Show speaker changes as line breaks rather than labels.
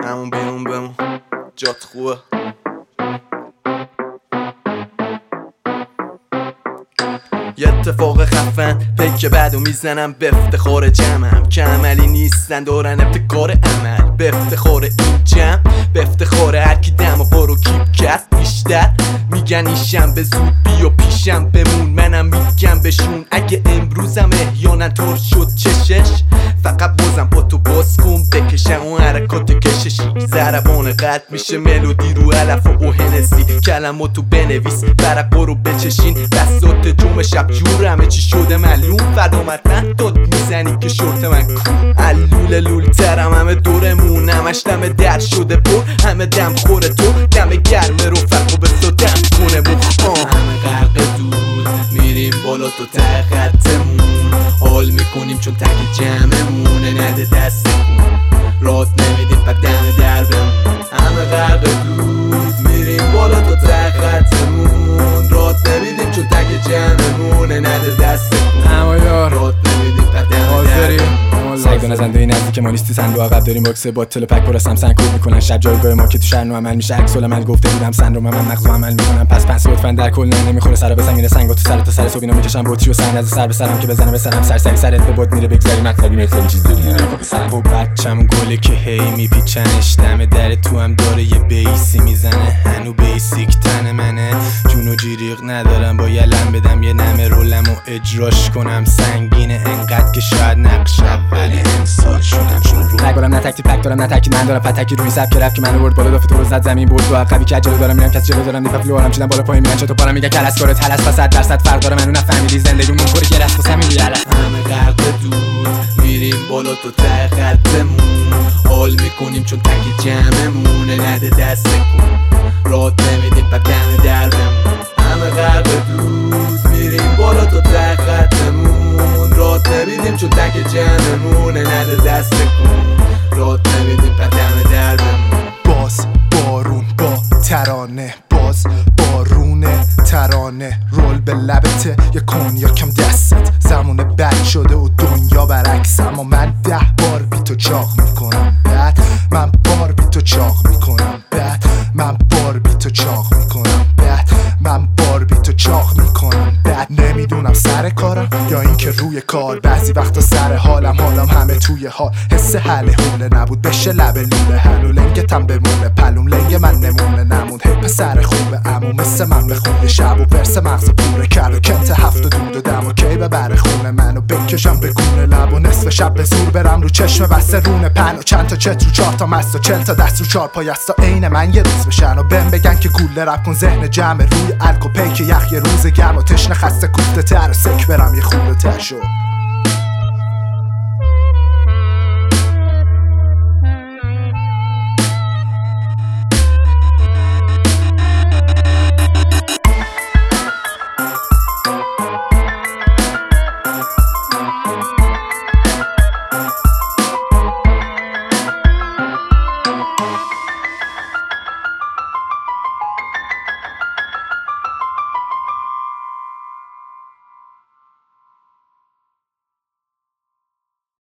همون بیرون بمون، جات خوبه. یه اتفاق خفن پیک بعدو میزنم به افتخار جمعم که عملی نیستن دارن ابتکار عمل. به افتخار این جمع، به افتخار هرکی دم و برو کیپ کرد بیشتر. میگن ایشم به زود بیا پیشم بمون، منم میگم بشون اگه امروزم احیانا طور شد چشش. فقط بازم با تو باز کن بکشم اون حرکات کششی. ضربان قد میشه ملودی رو علف و هنسی. کلماتو بنویس برق برو بچشین. بساط جمع شب جور همه چی شده معلوم. فردا متن داد میزنی که شورت من کن. علول لول ترم همه دورمون، همش دم در شده پر. همه دم خوره تو دم گرمه رو فرقو به تو دم کنه بو. همه غرق دور میریم بالا تو ته خطمون. حال میکنیم چون تک جمعمونه. نده دست کن رات نمیدیم پا دم در بمون. همه غرق دور میریم بالا تو ته خطمون. رات نمیدیم چون تک جمعمونه. نده دست کن
اما یار
رات نمیدیم پا دم در بمون.
سگ دو نزنده این نزدیک ما نیستی سندو عقب داریم باکس باطل پک برستم سنگ کود میکنن. شب جایگاه ما که تو شهر نو عمل میشه. عکس العمل گفته بودم سندروم من مغزو عمل میکنم. پس لطفا در کل نمیخوره سر به زمین سنگا تو سر تا سر صبح اینا میکشم بطری و سنگ از سر به سرم که بزنم به سرم سرسری سرت به بود میره بگذری مطلبی مثل چیز دیگه و بچم گله که هی میپیچنش دم در تو هم داره یه بیسی میزنه. هنو بیسیک تن منه جون و جیریق ندارم با یلم بدم یه نمه رولم و اجراش کنم. سنگینه انقدر که شاید نقش اولی انسان شدم چون رو نگارم نه تکتی پک دارم نه تکی من دارم پتکی روی سب که رفت که منو برد بالا دافت رو زد زمین بود. تو عقبی که جلو دارم میرم کسی جلو دارم دیپا فلورم شدم بالا پایین میرن چطور پارم میگه کلاس کارت هلس پس 100% فرق داره منو نفهمیدی زندگیمون پر گرفت واسه همین یالا.
همه غرق دور میریم بالا تو ته خطمون. حال میکنیم چون تک جمعمونه. نده دست کن رات نمیدیم پا دم در بمون. همه غرق دور میریم بالا تو ته خطمون. رات نمیدیم چون تک جمعمونه. نده دست کن رات نمیدیم پا دم در بمون.
باز بارون با ترانه، باز بارونه ترانه. رول به لبته یه کنیاکم دستت. زمان بد شده و دنیا برعکس. اما من 10 بار بی تو چاق میکنم بعد. من بار بی تو چاق میکنم بعد. من بار بی تو چاق میکنم بعد. من بار بی تو چاق میکنم بعد. نمیدونم سر کارم یا اینکه روی کار. بعضی وقتا سر حالم همه توی حال. حس حل حوله نبود بشه لب لوله. هنو لنگتم بمونه پلوم لنگ من نمونه نمون. هی پسر خوبه امو مثل من بخونه. شب و پرس مغز پوره کرد و کنت هفت و دود و دم و کی ببره خونه منو بکشم بگونه لب و نصف شب به زور برم رو چشم بسته رونه پن و چند تا چت رو 4 تا مست و 40 تا دست رو 4 پای است تا عین من یه روز بشن و بهم بگن که گوله رپ کن ذهن جمع روی الک و پیک یخ یه روز گرم و تشنه خسته کوفته تر و سک برم یه خورده تشو.